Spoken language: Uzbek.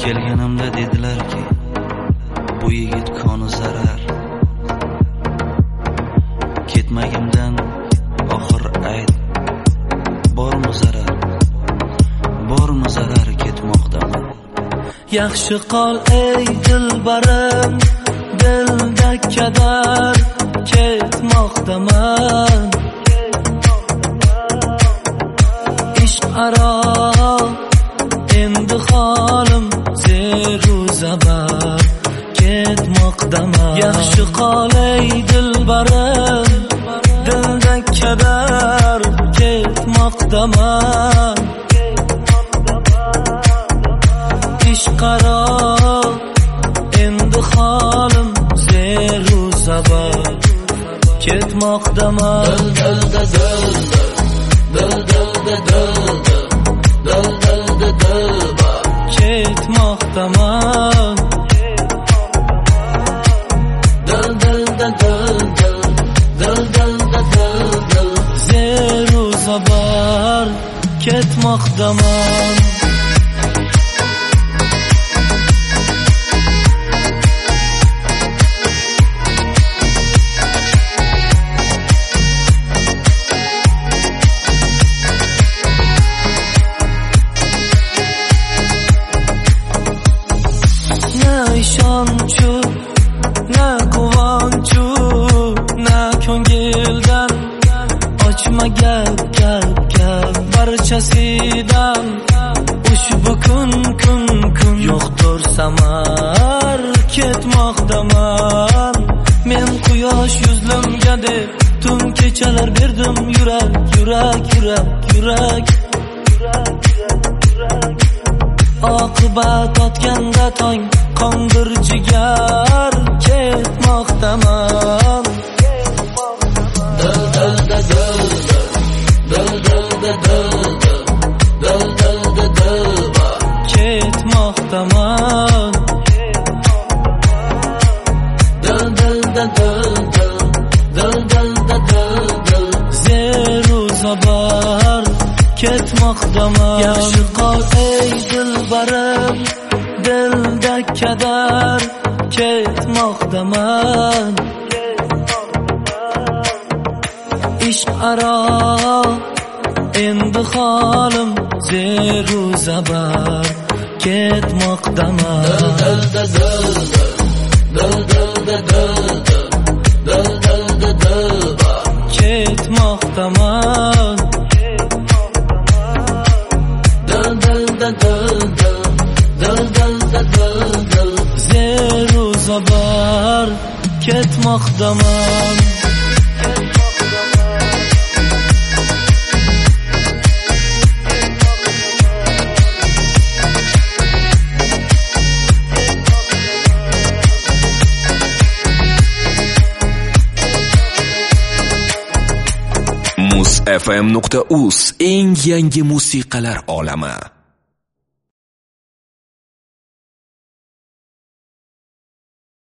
Kelganimda dedilarki, bu yigit koni zarar. Ketmagimdan oxir ayt, bormi zarar? Bormi zarar ketmoqdaman? Yaxshi qol ey dilbarim, dilda kadar ketmoqdaman. Ishq aro endi holim zeru zabar ketmoqdaman. Yaxshi qol ey dilbarim, dilda kadar ketmoqdaman. Ishq aro endi holim zeru zabar ketmoqdaman. Ketmoqdaman. Zeru zabar ketmoqdaman. ishonchu, na quvonchu, na ko'ngildan ochma gap barchasidan. Ushbu kun yo'qdir samar ketmoqdaman. Men quyosh yuzlimga deb tun kechalar berdim yurak. Oqibat otganda tong qondir jigar ketmoqdaman. Ketmoqdaman. Zeru zabar ketmoqdaman. Yaxshi qol ey dilbarim, dilda kadar ketmoqdaman. Ishq aro endi holim zeru zabar ketmoqdaman. Ketmoqdaman. Zeru zabar ketmoqdaman. musfm.uz eng yangi musiqalar olami.